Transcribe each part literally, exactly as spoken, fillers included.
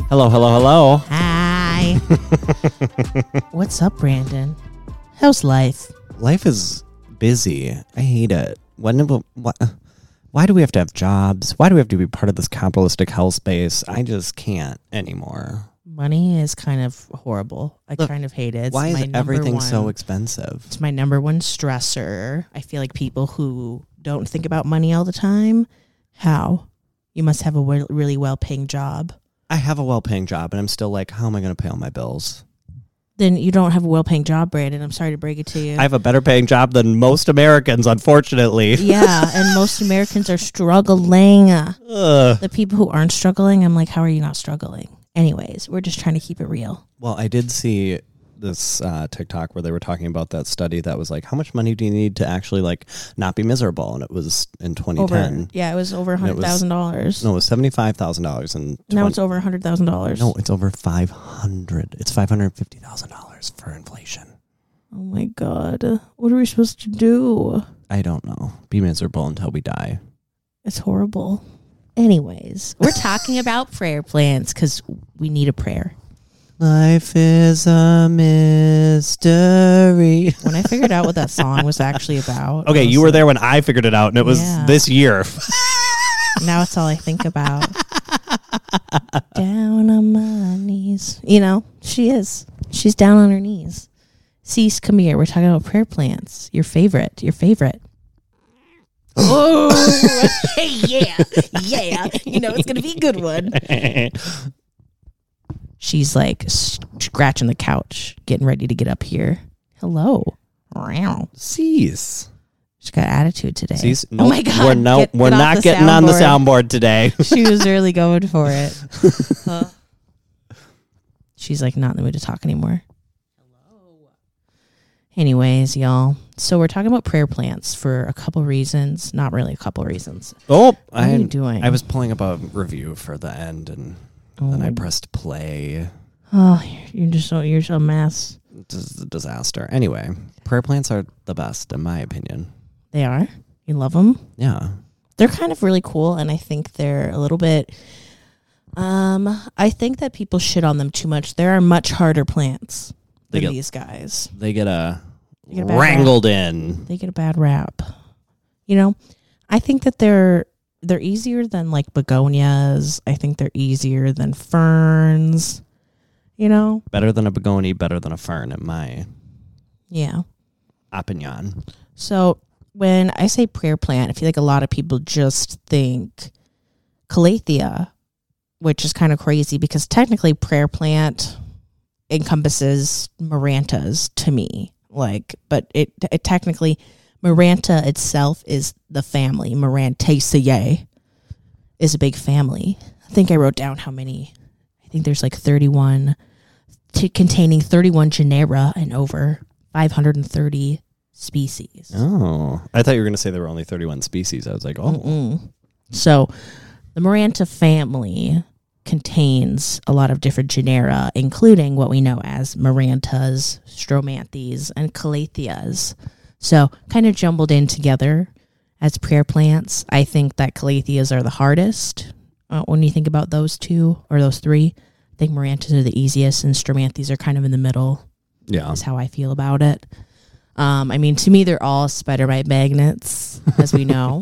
Hello, hello, hello. Hi. What's up, Brandon? How's life? Life is busy. I hate it. When, what, why do we have to have jobs? Why do we have to be part of this capitalistic hell space? I just can't anymore. Money is kind of horrible. I Look, kind of hate it. It's why my is everything one, so expensive? It's my number one stressor. I feel like people who don't think about money all the time, how? You must have a w- really well-paying job. I have a well-paying job, and I'm still like, how am I going to pay all my bills? Then you don't have a well-paying job, Brandon. I'm sorry to break it to you. I have a better paying job than most Americans, unfortunately. Yeah, and most Americans are struggling. Ugh. The people who aren't struggling, I'm like, how are you not struggling? Anyways, we're just trying to keep it real. Well, I did see this uh, TikTok where they were talking about that study that was like, how much money do you need to actually like not be miserable? And it was in twenty ten. Over, yeah, it was over one hundred thousand dollars. No, it was seventy-five thousand dollars. And now it's over one hundred thousand dollars. No, it's over five hundred. It's five hundred fifty thousand dollars for inflation. Oh my God. What are we supposed to do? I don't know. Be miserable until we die. It's horrible. Anyways, we're talking about prayer plans because we need a prayer. Life is a mystery. When I figured out what that song was actually about. Okay, you were like, there when I figured it out, and it was yeah. this year. Now it's all I think about. Down on my knees. You know, she is. She's down on her knees. Cease, come here. We're talking about prayer plans. Your favorite. Your favorite. Oh, hey, yeah. Yeah. You know, it's going to be a good one. She's like scratching the couch, getting ready to get up here. Hello. Wow. Cease. She's got attitude today. Cease. Oh my God. We're, no, get, we're get not getting soundboard. on the soundboard today. She was really going for it. Huh? She's like not in the mood to talk anymore. Hello. Anyways, y'all. So we're talking about prayer plants for a couple reasons. Not really a couple reasons. Oh, what I, are you doing? I was pulling up a review for the end, and oh. then I pressed play. Oh, you're just so you're just a mess. This is a disaster. Anyway, prayer plants are the best, in my opinion. They are. You love them? Yeah. They're kind of really cool, and I think they're a little bit. Um, I think that people shit on them too much. There are much harder plants They than get- these guys. They get a, They get a bad wrangled in. They get a bad rap. You know, I think that they're they're easier than like begonias. I think they're easier than ferns. You know? Better than a begonia, better than a fern, in my Yeah. opinion. So when I say prayer plant, I feel like a lot of people just think calathea, which is kind of crazy because technically prayer plant encompasses marantas to me. Like, but it, it technically, maranta itself is the family. Marantaceae is a big family. I think I wrote down how many. I think there's like thirty-one, t- containing thirty-one genera and over five hundred thirty species. Oh, I thought you were going to say there were only thirty-one species. I was like, oh. Mm-mm. So the Maranta family contains a lot of different genera, including what we know as Marantas, Stromanthes, and Calatheas. So kind of jumbled in together as prayer plants. I think that Calatheas are the hardest uh, when you think about those two or those three. I think Marantas are the easiest, and Stromanthes are kind of in the middle. Yeah. Is how I feel about it. Um, I mean, to me, they're all spider mite magnets, as we know.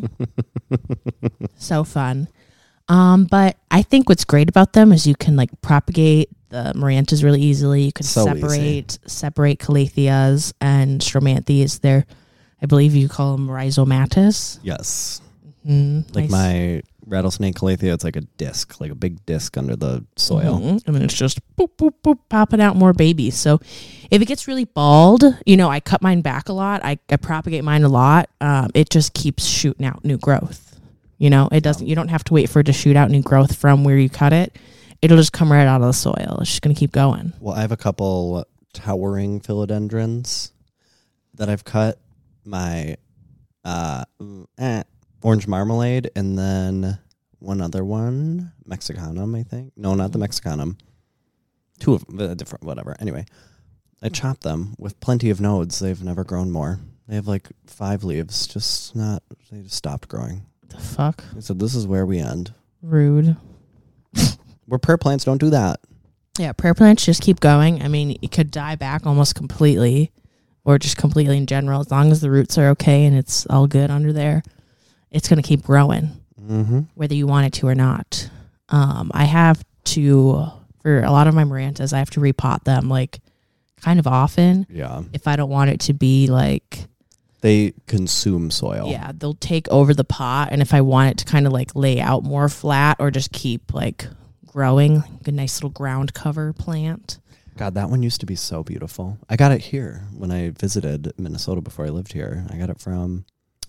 So fun. Um, but I think what's great about them is you can like propagate the Marantas really easily. You can So separate easy. separate Calatheas and Stromanthes. They're, I believe you call them rhizomatous. Yes. Mm-hmm. Like nice. my rattlesnake calathea, it's like a disc, like a big disc under the soil. Mm-hmm. And then it's just boop, boop, boop, popping out more babies. So if it gets really bald, you know, I cut mine back a lot. I, I propagate mine a lot. Um, it just keeps shooting out new growth. You know, it doesn't, you don't have to wait for it to shoot out new growth from where you cut it. It'll just come right out of the soil. It's just going to keep going. Well, I have a couple towering philodendrons that I've cut. My uh, eh, orange marmalade, and then one other one, Mexicanum, I think. No, not the Mexicanum. Two of them, different, whatever. Anyway, I chopped them with plenty of nodes. They've never grown more. They have like five leaves, just not, they just stopped growing. The fuck? I said, this is where we end. Rude. Where prayer plants don't do that. Yeah, prayer plants just keep going. I mean, it could die back almost completely, or just completely in general. As long as the roots are okay and it's all good under there, it's going to keep growing, mm-hmm. whether you want it to or not. Um, I have to, for a lot of my Marantas, I have to repot them like kind of often. Yeah. If I don't want it to be like... They consume soil. Yeah, they'll take over the pot. And if I want it to kind of like lay out more flat or just keep like growing, like a nice little ground cover plant. God, that one used to be so beautiful. I got it here when I visited Minnesota before I lived here. I got it from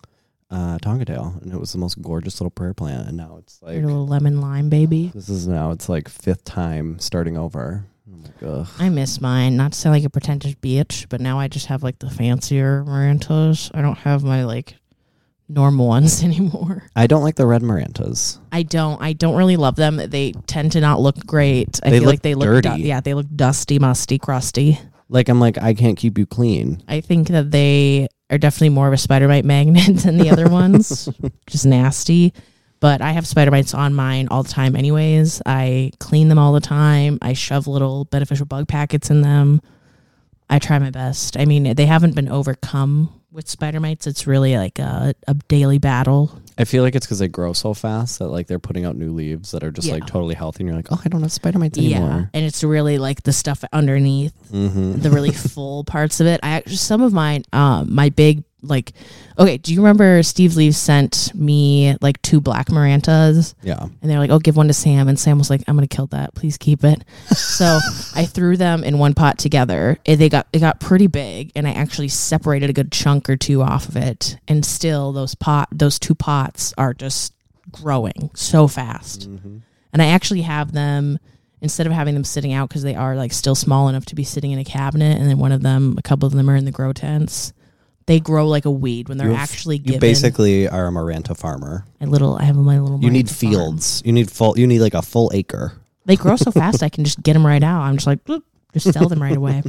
uh, Tongadale, and it was the most gorgeous little prayer plant. And now it's like... Your little lemon lime baby. This is now, it's like fifth time starting over. I'm like, ugh. I miss mine. Not to sound like a pretentious bitch, but now I just have like the fancier Marantas. I don't have my like normal ones anymore. I don't like the red Marantas. I don't. I don't really love them. They tend to not look great. I They feel look like they look dirty. du- yeah, they look dusty, musty, crusty. Like, I'm like, I can't keep you clean. I think that they are definitely more of a spider mite magnet than the other ones. Just nasty. But I have spider mites on mine all the time anyways. I clean them all the time. I shove little beneficial bug packets in them. I try my best. I mean, they haven't been overcome with spider mites. It's really like a, a daily battle. I feel like it's because they grow so fast that like they're putting out new leaves that are just Yeah. like totally healthy, and you're like, oh, I don't have spider mites anymore. Yeah, and it's really like the stuff underneath, Mm-hmm. the really full parts of it. I actually, some of mine, um, my big, like, okay, do you remember Steve Leaves sent me like two black Marantas? Yeah. And they're like, oh, give one to Sam. And Sam was like, I'm going to kill that. Please keep it. So I threw them in one pot together. And they got, it got pretty big. And I actually separated a good chunk or two off of it. And still those pot, those two pots are just growing so fast. Mm-hmm. And I actually have them, instead of having them sitting out, because they are like still small enough to be sitting in a cabinet. And then one of them, a couple of them are in the grow tents. They grow like a weed when they're You have- actually You given. basically are a Maranta farmer. a little, I have my little. You need Maranta farm. fields. You need full. You need like a full acre. They grow so fast, I can just get them right out. I'm just like, bloop, just sell them right away.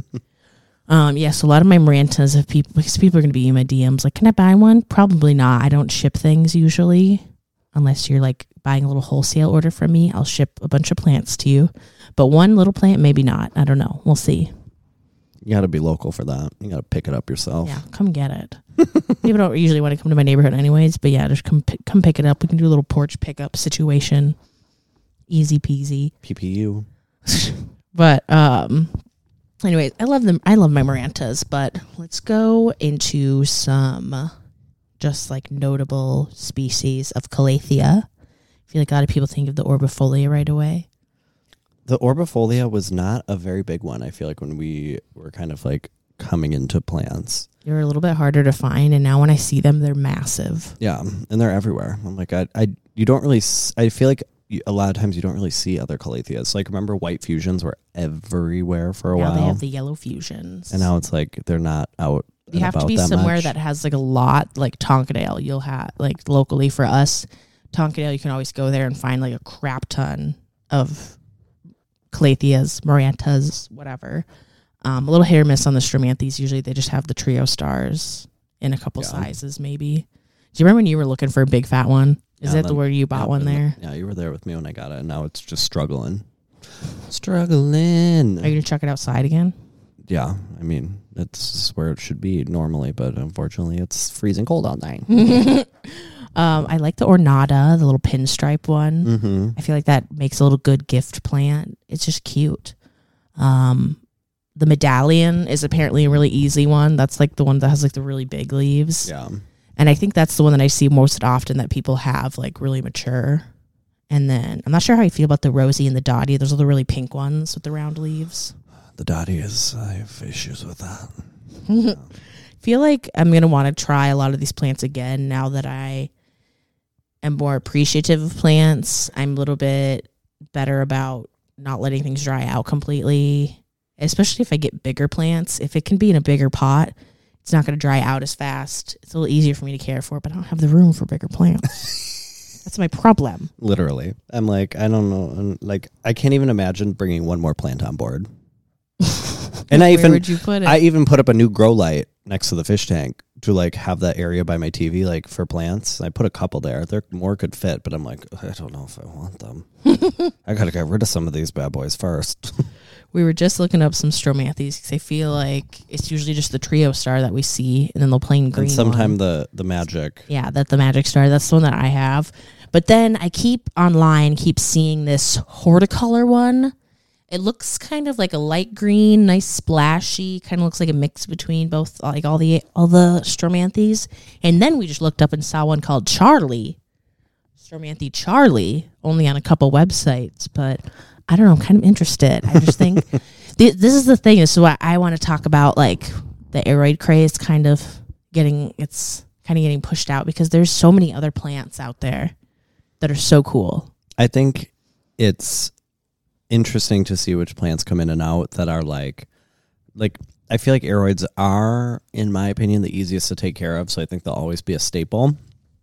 Um, yes, yeah, so a lot of my Marantas of people, because people are going to be in my D Ms like, can I buy one? Probably not. I don't ship things usually, unless you're like buying a little wholesale order from me. I'll ship a bunch of plants to you, but one little plant, maybe not. I don't know. We'll see. You got to be local for that. You got to pick it up yourself. Yeah, come get it. People don't usually want to come to my neighborhood anyways, but yeah, just come pick, come pick it up. We can do a little porch pickup situation. Easy peasy. P P U. But um anyways, I love them. I love my Marantas, but let's go into some just like notable species of Calathea. I feel like a lot of people think of the Orbifolia right away. The Orbifolia was not a very big one, I feel like, when we were kind of like coming into plants. They're a little bit harder to find, and now when I see them, they're massive. Yeah, and they're everywhere. I'm like, I, I you don't really, s- I feel like you, a lot of times you don't really see other Calatheas. Like, remember white fusions were everywhere for a now while? they have the yellow fusions. And now it's like they're not out. you and have to about be that somewhere much. that has like a lot, like Tonkadale. You'll have like locally for us, Tonkadale. You can always go there and find like a crap ton of Calatheas, Marantas, whatever. Um, a little hit or miss on the Stromanthes. Usually they just have the trio stars in a couple Yeah. sizes, maybe. Do you remember when you were looking for a big fat one? Is Yeah, that the then- where you bought Yeah, one and there? the- yeah, you were there with me when I got it, and now it's just struggling. Struggling. Are you gonna chuck it outside again? Yeah, I mean, that's where it should be normally, but unfortunately it's freezing cold all night. um, I like the Ornata, the little pinstripe one. Mm-hmm. I feel like that makes a little good gift plant. It's just cute. Um, the Medallion is apparently a really easy one. That's like the one that has like the really big leaves. Yeah. And I think that's the one that I see most often that people have like really mature. And then I'm not sure how you feel about the Rosie and the Dottie. Those are the really pink ones with the round leaves. The Dottie is, I have issues with that. I feel like I'm going to want to try a lot of these plants again now that I am more appreciative of plants. I'm a little bit better about not letting things dry out completely, especially if I get bigger plants. If it can be in a bigger pot, it's not going to dry out as fast. It's a little easier for me to care for, but I don't have the room for bigger plants. That's my problem. Literally. I'm like, I don't know. I'm like, I can't even imagine bringing one more plant on board. And I Where even would you put it? I even put up a new grow light next to the fish tank to like have that area by my T V like for plants. I put a couple there. They're more could fit, but I'm like, I don't know if I want them. I gotta get rid of some of these bad boys first. We were just looking up some Stromathes because I feel like it's usually just the trio star that we see, and then the plain green and sometime one. the the magic. Yeah, that's the magic star. That's the one that I have. But then I keep online, keep seeing this horticolor one. It looks kind of like a light green, nice splashy, kind of looks like a mix between both, like all the all the Stromathes. And then we just looked up and saw one called Charlie, Stromanthe Charlie, only on a couple websites. But I don't know, I'm kind of interested. I just think th- this is the thing. Is so I, I want to talk about like the aroid craze, kind of getting it's kind of getting pushed out because there's so many other plants out there that are so cool. I think it's interesting to see which plants come in and out that are like, like I feel like aroids are, in my opinion, the easiest to take care of. So I think they'll always be a staple.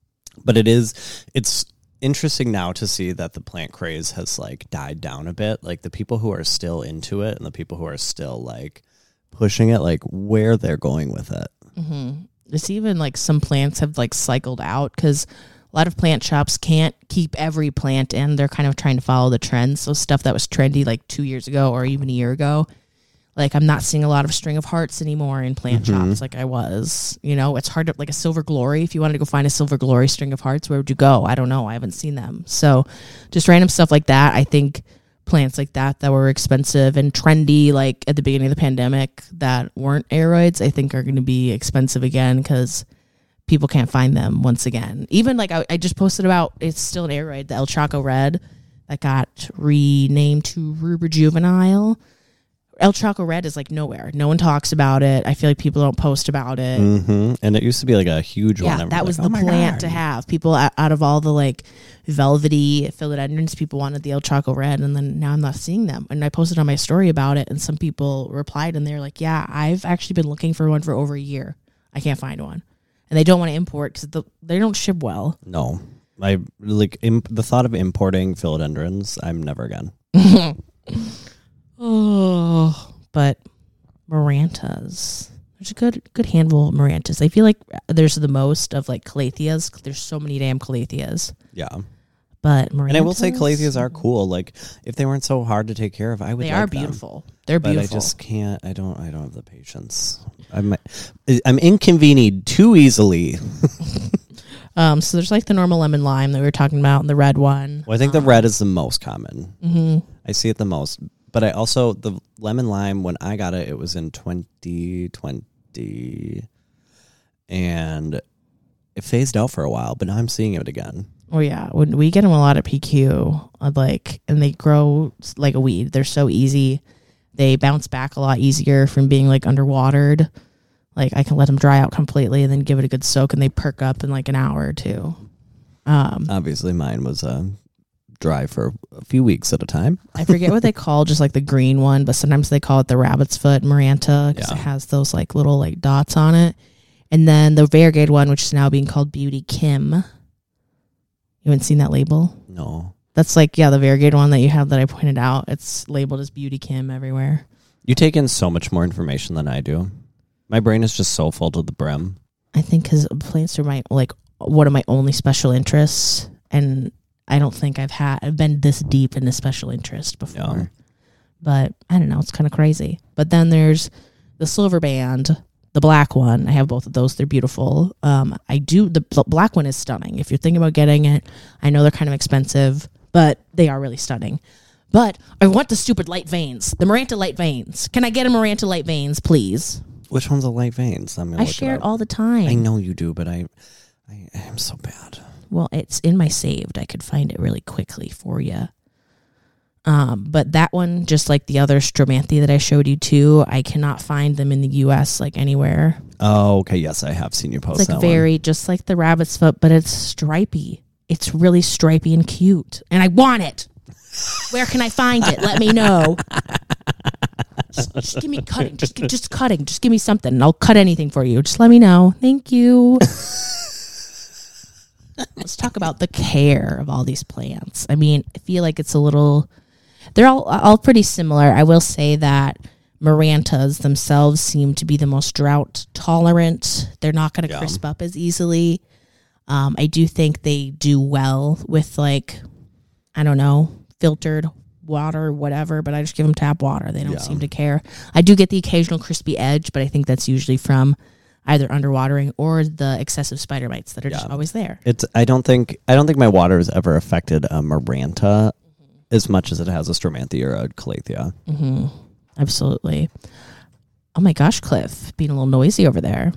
But it is, it's interesting now to see that the plant craze has like died down a bit. Like the people who are still into it and the people who are still like pushing it, like where they're going with it. Mm-hmm. It's even like some plants have like cycled out because a lot of plant shops can't keep every plant in. They're kind of trying to follow the trends. So stuff that was trendy like two years ago or even a year ago, like I'm not seeing a lot of string of hearts anymore in plant Mm-hmm. shops like I was. You know, it's hard to, like a silver glory. If you wanted to go find a silver glory string of hearts, where would you go? I don't know. I haven't seen them. So just random stuff like that. I think plants like that that were expensive and trendy like at the beginning of the pandemic that weren't aroids, I think are going to be expensive again because people can't find them once again. Even like I, I just posted about, it's still an aroid, the El Chaco Red that got renamed to Rubra Juvenile. El Chaco Red is like nowhere. No one talks about it. I feel like people don't post about it. Mm-hmm. And it used to be like a huge Yeah, one. that was like, the oh plant God. to have. People out, out of all the like velvety philodendrons, people wanted the El Chaco Red, and then now I'm not seeing them. And I posted on my story about it, and some people replied, and they're like, "Yeah, I've actually been looking for one for over a year. I can't find one." And they don't want to import because the, they don't ship well. No, I like imp- the thought of importing philodendrons. I'm never again. Oh, but Marantas. There's a good good handful of Marantas. I feel like there's the most of like Calatheas. There's so many damn Calatheas. Yeah. But Marantas, And I will say Calatheas are cool. Like if they weren't so hard to take care of, I would they like are them. beautiful. They're But beautiful. I just can't. I don't. I don't have the patience. I'm. I'm inconvenienced too easily. Um, so there's like the normal lemon lime that we were talking about, and the red one. Well, I think the red is the most common. Mm-hmm. I see it the most. But I also the lemon lime when I got it, it was in twenty twenty, and it phased out for a while. But now I'm seeing it again. Oh yeah, when we get them a lot at P Q, I'd like, and they grow like a weed. They're so easy. They bounce back a lot easier from being like underwatered. Like I can let them dry out completely and then give it a good soak, and they perk up in like an hour or two. Um, Obviously, mine was uh, dry for a few weeks at a time. I forget what they call just like the green one, but sometimes they call it the rabbit's foot Maranta because Yeah. it has those like little like dots on it. And then the variegated one, which is now being called Beauty Kim. You haven't seen that label? No. That's like, yeah, the variegated one that you have that I pointed out. It's labeled as Beauty Kim everywhere. You take in so much more information than I do. My brain is just so full to the brim. I think because plants are my, like, one of my only special interests. And I don't think I've had, I've been this deep in a special interest before. Yeah. But I don't know, it's kind of crazy. But then there's the silver band, the black one. I have both of those. They're beautiful. Um, I do, the bl- black one is stunning. If you're thinking about getting it, I know they're kind of expensive, but they are really stunning. But I want the stupid light veins, the Maranta light veins. Can I get a Maranta light veins, please? Which one's a light veins? I'm gonna I look share it it up. all the time. I know you do, but I, I am so bad. Well, it's in my saved. I could find it really quickly for you. Um, but that one, just like the other Stromanthe that I showed you too, I cannot find them in the U S like anywhere. Oh, okay. Yes, I have seen you post It's like that very, just like the rabbit's foot, but it's stripy. It's really stripy and cute, and I want it. Where can I find it? Let me know. Just, just give me cutting. Just, gi- just cutting. Just give me something, and I'll cut anything for you. Just let me know. Thank you. Let's talk about the care of all these plants. I mean, I feel like it's a little. They're all all pretty similar. I will say that Marantas themselves seem to be the most drought tolerant. They're not going to Yeah. crisp up as easily. Um, I do think they do well with, like, I don't know, filtered water, whatever, but I just give them tap water. They don't Yeah. seem to care. I do get the occasional crispy edge, but I think that's usually from either underwatering or the excessive spider mites that are just Yeah. always there. It's. I don't think. I don't think my water has ever affected a Maranta as much as it has a Stromanthe or a Calathea. Mm-hmm. Absolutely. Oh my gosh, Cliff, being a little noisy over there.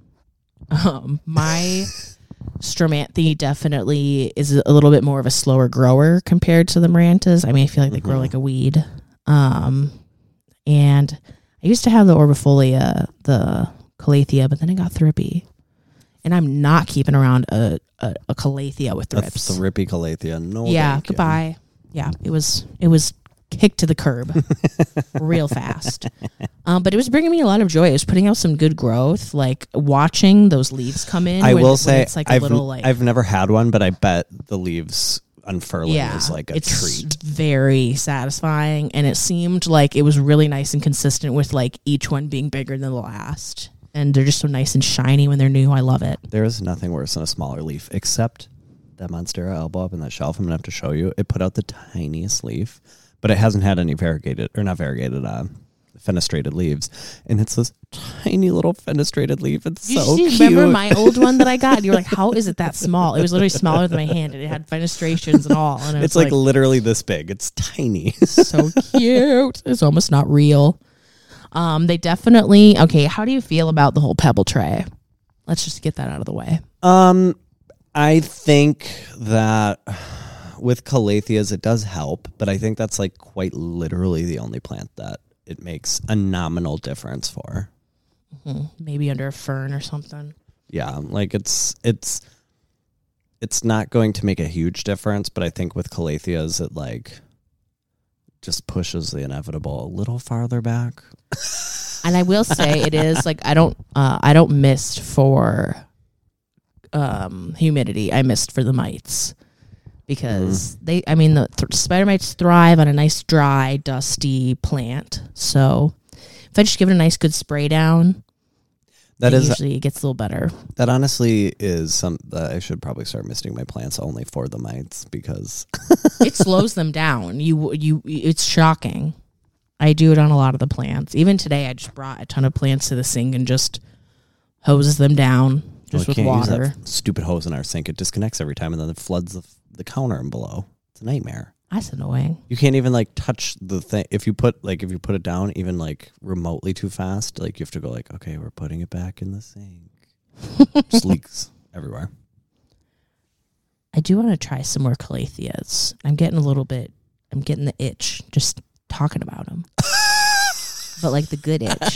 Um, my Stromanthe definitely is a little bit more of a slower grower compared to the Marantas. I mean, I feel like they grow Mhm. like a weed. Um, and I used to have the Orbifolia, the Calathea, but then I got thrippy. And I'm not keeping around a, a, a Calathea with A thrips. thrippy Calathea. No. yeah, thank you. goodbye. Yeah, it was it was kicked to the curb real fast. Um, but it was bringing me a lot of joy. It was putting out some good growth, like watching those leaves come in. I when- will when say it's like a I've little like I've never had one, but I bet the leaves unfurling yeah, is like a it's treat. very satisfying, and it seemed like it was really nice and consistent with like each one being bigger than the last. And they're just so nice and shiny when they're new. I love it. There is nothing worse than a smaller leaf, except that Monstera elbow up in that shelf. I'm gonna have to show you. It put out the tiniest leaf, but it hasn't had any variegated or not variegated, uh, fenestrated leaves, and it's this tiny little fenestrated leaf. It's You so see- cute. remember my old one that I got? And you were like, "How is it that small?" It was literally smaller than my hand, and it had fenestrations and all. And it It's was like, literally this big. It's tiny. so cute. It's almost not real. Um, they definitely okay. How do you feel about the whole pebble tray? Let's just get that out of the way. Um, I think that with Calatheas it does help, but I think that's like quite literally the only plant that it makes a nominal difference for. Mm-hmm. Maybe under a fern or something. Yeah, like it's it's it's not going to make a huge difference, but I think with Calatheas it like just pushes the inevitable a little farther back. And I will say it is like I don't uh, I don't mist for um, humidity. I mist for the mites because Mm-hmm. they. I mean the th- spider mites thrive on a nice dry dusty plant. So if I just give it a nice good spray down, That it is usually it gets a little better. that honestly is some that I should probably start misting my plants only for the mites because It slows them down. You you it's shocking. I do it on a lot of the plants. Even today, I just brought a ton of plants to the sink and just hoses them down just we with can't use water. that stupid hose in our sink. It disconnects every time and then it floods the, the counter and below. It's a nightmare. That's annoying. You can't even like touch the thing if you put like if you put it down even like remotely too fast. Like you have to go like, okay, we're putting it back in the sink. Just leaks everywhere. I do want to try some more Calatheas. I'm getting a little bit. I'm getting the itch just talking about them. But like the good itch.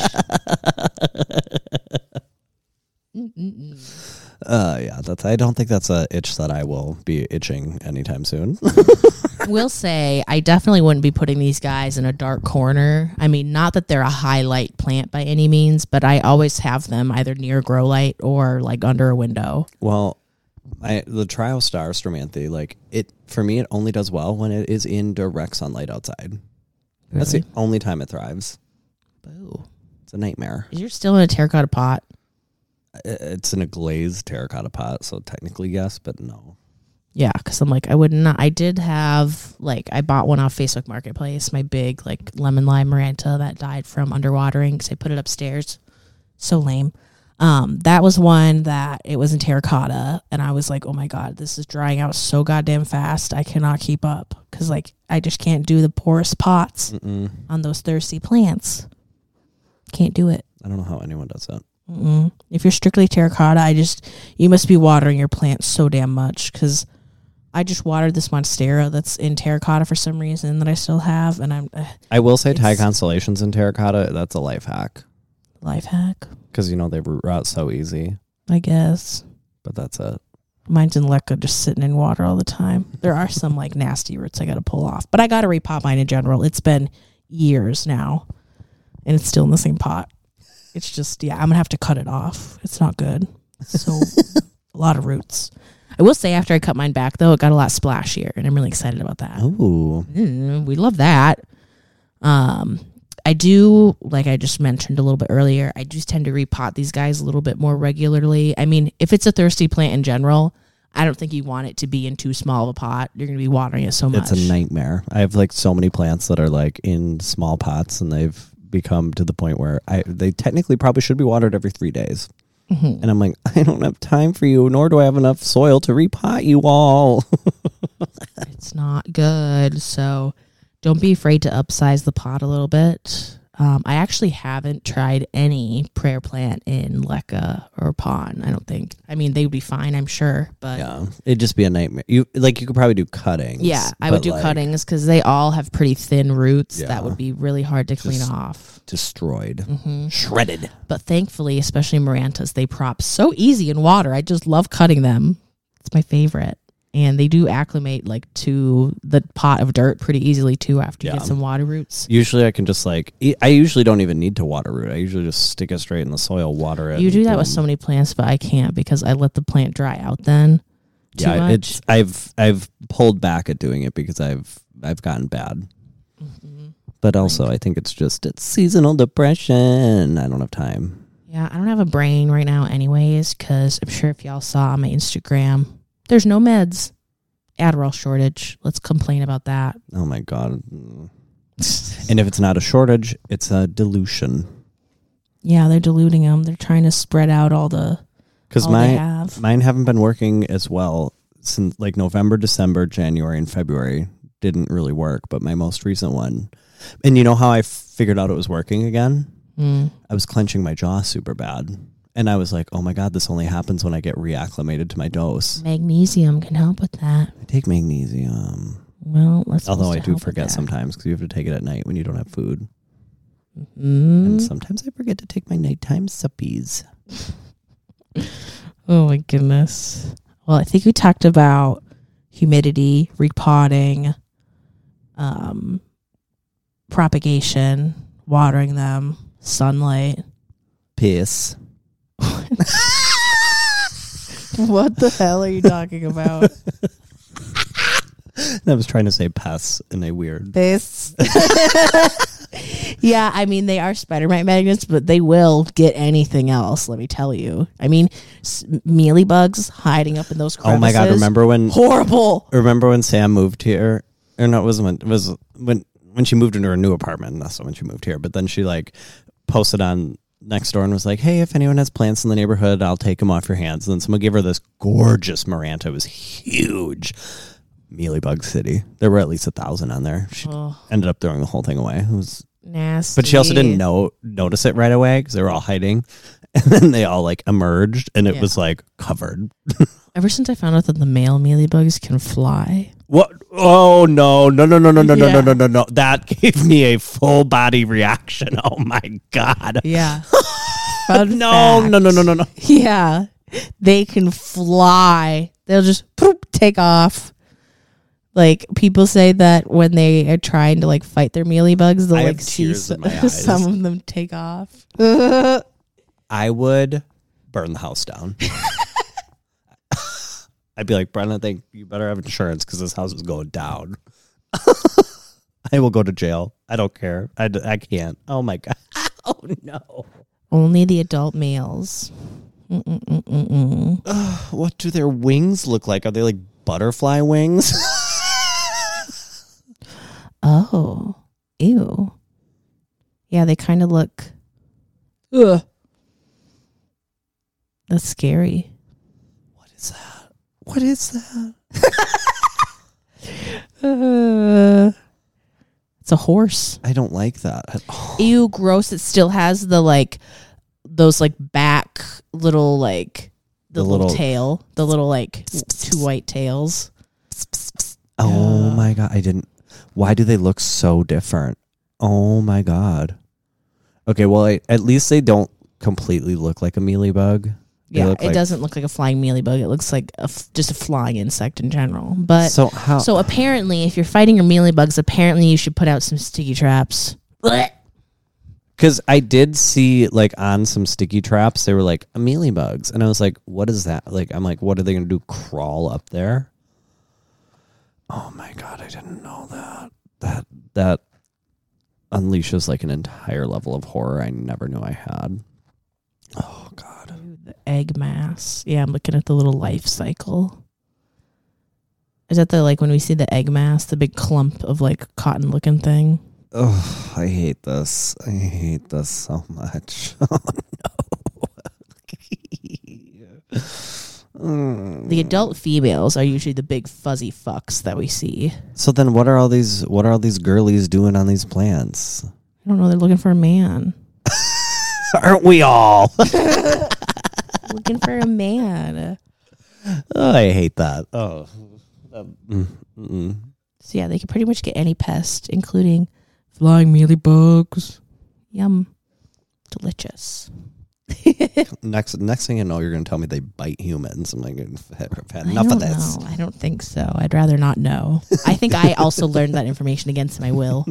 Mm-mm-mm. Uh, yeah, that's. I don't think that's a itch that I will be itching anytime soon. Will say I definitely wouldn't be putting these guys in a dark corner. I mean, not that they're a highlight plant by any means, but I always have them either near grow light or like under a window. Well, I the Triostar Stromanthe, like it for me, it only does well when it is in direct sunlight outside. That's the Really? only time it thrives. Boo. It's a nightmare. You're still in a terracotta pot. I- It's in a glazed terracotta pot, so technically yes, but no. Yeah, because I'm like, I would not. I did have, like, I bought one off Facebook Marketplace, my big, like, lemon lime Maranta that died from underwatering because I put it upstairs. So lame. Um, that was one that it was in terracotta, and I was like, oh my God, this is drying out so goddamn fast. I cannot keep up because, like, I just can't do the porous pots Mm-mm. on those thirsty plants. Can't do it. I don't know how anyone does that. Mm-mm. If you're strictly terracotta, I just, you must be watering your plants so damn much because I just watered this Monstera that's in terracotta for some reason that I still have, and I'm uh, I will say Thai It's- constellations in terracotta, that's a life hack. life hack, Because, you know, they root rot so easy, I guess. but that's it. Mine's in Lekka just sitting in water all the time. There are some like nasty roots I got to pull off, but I got to repot mine in general. It's been years now, and it's still in the same pot. It's just, yeah, I'm gonna have to cut it off. It's not good. So a lot of roots. I will say after I cut mine back though, it got a lot splashier, and I'm really excited about that. Oh, Mm, we love that. Um, I do, like I just mentioned a little bit earlier, I just tend to repot these guys a little bit more regularly. I mean, if it's a thirsty plant in general, I don't think you want it to be in too small of a pot. You're going to be watering it so much. It's a nightmare. I have like so many plants that are like in small pots, and they've become to the point where I they technically probably should be watered every three days. Mm-hmm. And I'm like, I don't have time for you, nor do I have enough soil to repot you all. It's not good. So don't be afraid to upsize the pot a little bit. Um, I actually haven't tried any prayer plant in leca or pon. I don't think. I mean, they would be fine, I'm sure, but yeah, it'd just be a nightmare. You like you could probably do cuttings. Yeah, I would do like, cuttings because they all have pretty thin roots yeah, that would be really hard to clean just off. Destroyed, mm-hmm. shredded. But thankfully, especially Marantas, they prop so easy in water. I just love cutting them. It's my favorite. And they do acclimate like to the pot of dirt pretty easily too after you yeah. get some water roots. Usually I can just like, I usually don't even need to water root. I usually just stick it straight in the soil, water it. You do that boom. with so many plants, but I can't because I let the plant dry out then. Too yeah, much. it's I've I've pulled back at doing it because I've I've gotten bad. Mm-hmm. But also I think it's just it's seasonal depression. I don't have time. Yeah, I don't have a brain right now anyways because I'm sure if y'all saw on my Instagram, there's no meds. Adderall shortage. Let's complain about that. Oh my God. And if it's not a shortage, it's a dilution. Yeah, they're diluting them. They're trying to spread out all the Because my have. mine haven't been working as well since like November, December, January, and February didn't really work. But my most recent one, and you know how I figured out it was working again? Mm. I was clenching my jaw super bad. And I was like, oh my God, this only happens when I get reacclimated to my dose. Magnesium can help with that. I take magnesium. Well, let's. Although I do forget sometimes because you have to take it at night when you don't have food. Mm. And sometimes I forget to take my nighttime suppies. Oh my goodness. Well, I think we talked about humidity, repotting, um, propagation, watering them, sunlight. Piss. What the hell are you talking about? I was trying to say pests in a weird. Piss. Yeah, I mean, they are spider mite magnets, but they will get anything else, let me tell you. I mean, s- mealybugs hiding up in those crevices. Oh my God, remember when... Horrible. Remember when Sam moved here? Or no, it wasn't when... It was when, when she moved into her new apartment. That's not when she moved here. But then she, like, posted on Nextdoor and was like, hey, if anyone has plants in the neighborhood, I'll take them off your hands. And then someone gave her this gorgeous Maranta. It was huge. Mealybug City. There were at least a thousand on there. She oh. ended up throwing the whole thing away. It was nasty. But she also didn't know notice it right away because they were all hiding. And then they all like emerged and it yeah. was like covered. Ever since I found out that the male mealybugs can fly. What? Oh, no, no, no, no, no, no, yeah. no, no, no, no, no. That gave me a full body reaction. Oh, my God. Yeah. no, no, no, no, no, no. Yeah. They can fly. They'll just poop, take off. Like, people say that when they are trying to, like, fight their mealybugs, they'll, I like, see some, some of them take off. I would burn the house down. I'd be like, Brenna, I think you better have insurance because this house is going down. I will go to jail. I don't care. I, I can't. Oh, my God. Oh, no. Only the adult males. Mm-mm-mm-mm. Uh, what do their wings look like? Are they like butterfly wings? Oh. Ew. Yeah, they kind of look... Ugh. That's scary. What is that? What is that? uh, it's a horse. I don't like that at all. Ew, gross. It still has the, like, those, like, back little, like, the, the little, little tail. The little, like, two white tails. Oh, my God. I didn't... Why do they look so different? Oh, my God. Okay, well, I, at least they don't completely look like a mealybug. They yeah, it like, doesn't look like a flying mealybug. It looks like a f- just a flying insect in general. But so, how, so apparently, if you're fighting your mealybugs, apparently you should put out some sticky traps. Because I did see, like, on some sticky traps, they were like, mealybugs. And I was like, what is that? Like, I'm like, what are they going to do? Crawl up there? Oh, my God, I didn't know that. That, that, unleashes like an entire level of horror I never knew I had. Oh God. Ooh, the egg mass. Yeah, I'm looking at the little life cycle. Is that the, like, when we see the egg mass, the big clump of, like, cotton-looking thing? Oh, I hate this. I hate this so much. Oh, no. The adult females are usually the big fuzzy fucks that we see. So then what are all these, what are all these girlies doing on these plants? I don't know. They're looking for a man. Aren't we all? Looking for a man. Oh, I hate that. Oh. Mm-mm. So, yeah, they can pretty much get any pest, including flying mealybugs. Yum. Delicious. next next thing you know, you're going to tell me they bite humans. I'm like, I've had I enough don't of this. know. I don't think so. I'd rather not know. I think I also learned that information against my will.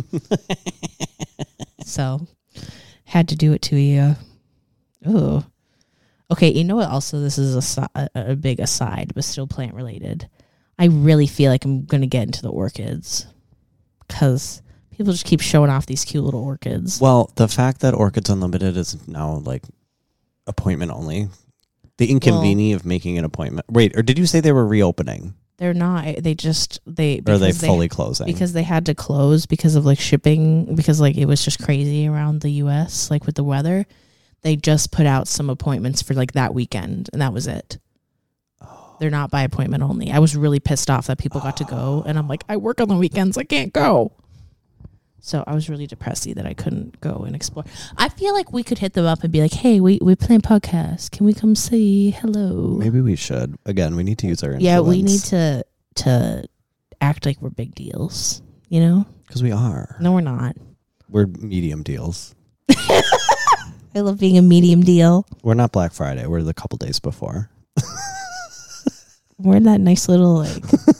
So, had to do it to you. Ooh. Okay, you know what? Also, this is a, a, a big aside, but still plant related. I really feel like I'm going to get into the orchids because people just keep showing off these cute little orchids. Well, the fact that Orchids Unlimited is now like appointment only, the inconvenience well, of making an appointment. Wait, or did you say they were reopening? They're not. They just they or are they fully they, closing because they had to close because of like shipping because like it was just crazy around the U S like with the weather. They just put out some appointments for like that weekend and that was it. They're not by appointment only. I was really pissed off that people got to go. And I'm like, I work on the weekends. I can't go. So I was really depressed that I couldn't go and explore. I feel like we could hit them up and be like, hey, we, we plan podcasts. Can we come say hello? Maybe we should. Again, we need to use our influence. Yeah, we need to to act like we're big deals, you know? Because we are. No, we're not. We're medium deals. I love being a medium deal. We're not Black Friday. We're the couple days before. We're in that nice little, like,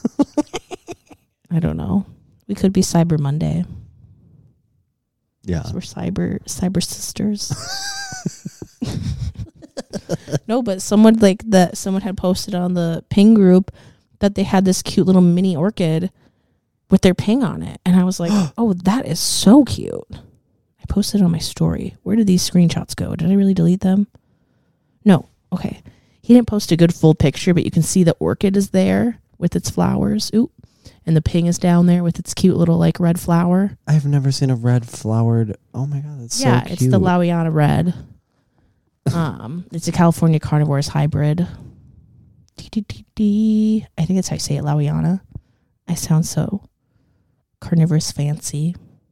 I don't know. We could be Cyber Monday. Yeah. We're cyber cyber sisters. No, but someone like that someone had posted on the ping group that they had this cute little mini orchid with their ping on it. And I was like, oh, that is so cute. I posted it on my story. Where did these screenshots go? Did I really delete them? No. Okay. He didn't post a good full picture, but you can see the orchid is there with its flowers. Ooh. And the ping is down there with its cute little like red flower. I've never seen a red flowered. Oh my God, that's yeah, so cute. It's the Lawiana red. um, It's a California carnivores hybrid. D-d-d-d. I think that's how you say it, Lawiana. I sound so carnivorous fancy.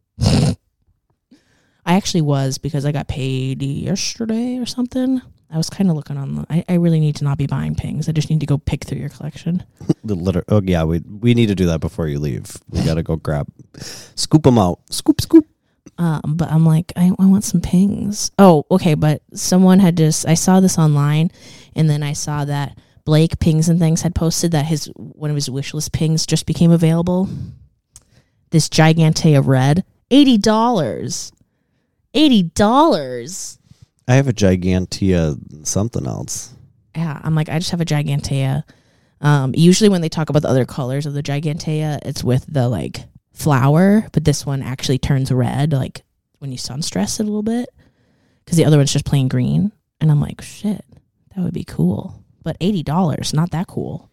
I actually was because I got paid yesterday or something. I was kind of looking on the... I, I really need to not be buying pings. I just need to go pick through your collection. the litter, oh, yeah, we we need to do that before you leave. We got to go grab... Scoop them out. Scoop, scoop. Um, but I'm like, I, I want some pings. Oh, okay, but someone had just... I saw this online, and then I saw that Blake Pings and Things had posted that his one of his wish list pings just became available. This Gigantea Red. eighty dollars. eighty dollars. I have a Gigantea something else. Yeah, I'm like, I just have a Gigantea. Um, usually when they talk about the other colors of the Gigantea, it's with the, like, flower. But this one actually turns red, like, when you sun stress it a little bit. Because the other one's just plain green. And I'm like, shit, that would be cool. But eighty dollars, not that cool.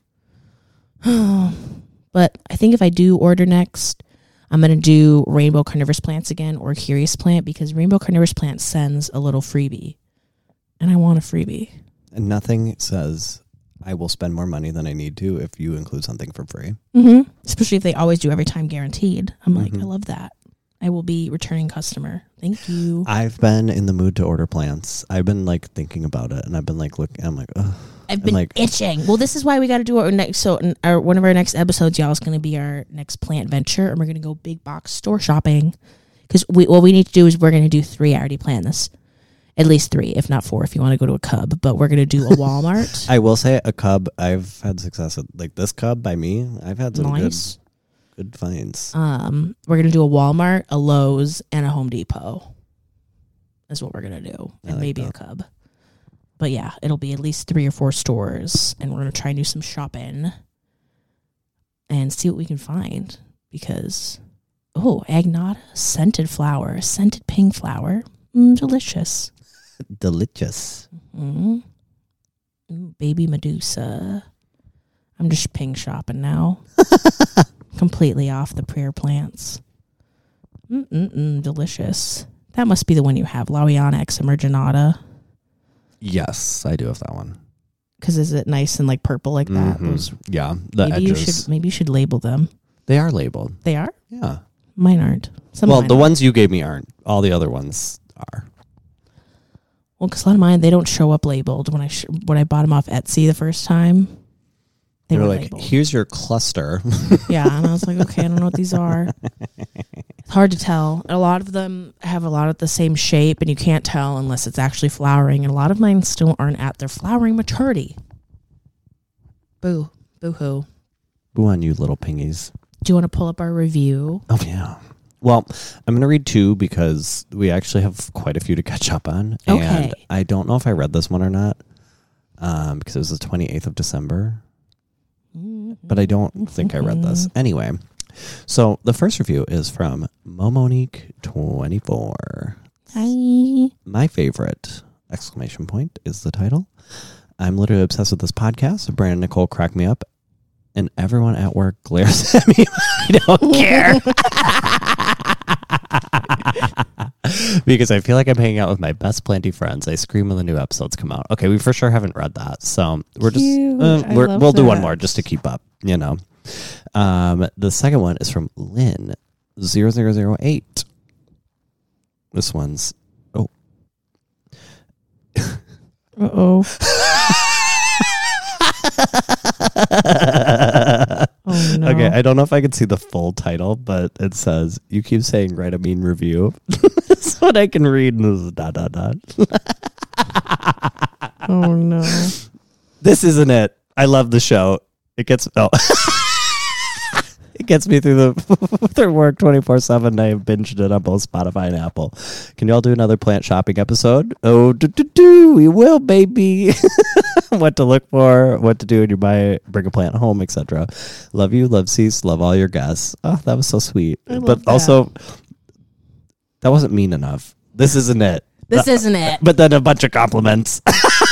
But I think if I do order next... I'm going to do Rainbow Carnivorous Plants again or Curious Plant because Rainbow Carnivorous Plant sends a little freebie. And I want a freebie. And nothing says I will spend more money than I need to if you include something for free. Mm-hmm. Especially if they always do every time guaranteed. I'm like, mm-hmm. I love that. I will be returning customer. Thank you. I've been in the mood to order plants. I've been like thinking about it and I've been like, look, I'm like, ugh. I've been like, itching. Well, this is why we got to do our next. So, our one of our next episodes, y'all, is going to be our next plant venture, and we're going to go big box store shopping. Because we, what we need to do is we're going to do three. I already planned this, at least three, if not four, if you want to go to a Cub. But we're going to do a Walmart. I will say a Cub. I've had success with like this Cub by me. I've had some nice. good, good finds. Um, we're going to do a Walmart, a Lowe's, and a Home Depot. That's what we're going to do, and like maybe that. a Cub. But yeah, it'll be at least three or four stores, and we're going to try and do some shopping and see what we can find, because Oh, agnata, scented flower, scented pink flower. Mm, delicious. Delicious. Mm. Ooh, baby Medusa. I'm just ping shopping now. Completely off the prayer plants. Mm-mm-mm, delicious. That must be the one you have, Lawiana examerginata. Yes, I do have that one. Because is it nice and like purple like that? Mm-hmm. Those, yeah, the maybe edges. you should maybe you should label them. They are labeled. They are? Yeah. Mine aren't. Some well, of mine the are. ones you gave me aren't. All the other ones are. Well, because a lot of mine, they don't show up labeled. When I sh- when I bought them off Etsy the first time, they, They were were like, labeled. here's your cluster. Yeah, and I was like, okay, I don't know what these are. It's hard to tell. A lot of them have a lot of the same shape, and you can't tell unless it's actually flowering. And a lot of mine still aren't at their flowering maturity. Boo. Boo-hoo. Boo on you, little pingies. Do you want to pull up our review? Oh, yeah. Well, I'm going to read two because we actually have quite a few to catch up on. Okay. And I don't know if I read this one or not um, because it was the twenty-eighth of December. But I don't think I read this. Anyway, so the first review is from Momonique twenty-four. Hi. My favorite, exclamation point, is the title. I'm literally obsessed with this podcast. Brandon and Nicole crack me up, and everyone at work glares at me. I don't care. Because I feel like I'm hanging out with my best planty friends. I scream when the new episodes come out. Okay, we for sure haven't read that, so we're Cute. just uh, I we're, love we'll do one that. more just to keep up. You know, um, the second one is from Lynn zero zero zero eight. This one's oh. Uh-oh. Oh, no. Okay, I don't know if I can see the full title, but it says, you keep saying write a mean review. That's what I can read. And this is dot, dot, dot. Oh, no. This isn't it. I love the show. It gets, oh. It gets me through the through work twenty-four seven. I have binged it on both Spotify and Apple. Can y'all do another plant shopping episode? Oh, do, do, do. We will, baby. What to look for, what to do when you buy, bring a plant home, et cetera. Love you, love Cease, love all your guests. Oh, that was so sweet. I love But that. also, that wasn't mean enough. This isn't it. This isn't it. But then a bunch of compliments.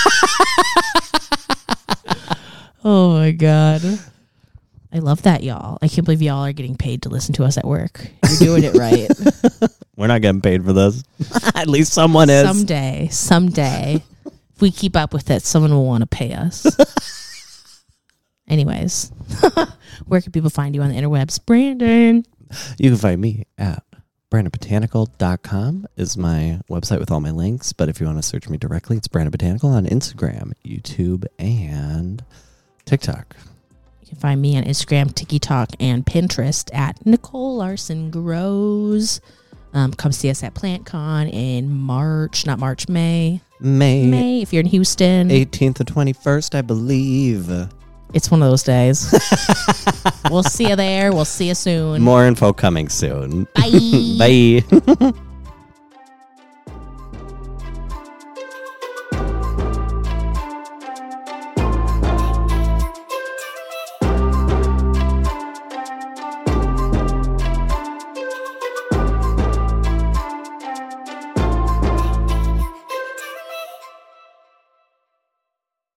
Oh, my God. I love that, y'all. I can't believe y'all are getting paid to listen to us at work. You're doing it right. We're not getting paid for this. At least someone is. Someday, someday, if we keep up with it, someone will want to pay us. Anyways, where can people find you on the interwebs? Brandon. You can find me at brandon botanical dot com is my website with all my links. But if you want to search me directly, it's Brandon Botanical on Instagram, YouTube, and TikTok. You can find me on Instagram, TikTok, and Pinterest at Nicole Larson Grows. Um, come see us at PlantCon in March, not March, May. May, May, if you're in Houston. eighteenth to twenty-first, I believe. It's one of those days. We'll see you there. We'll see you soon. More info coming soon. Bye. Bye.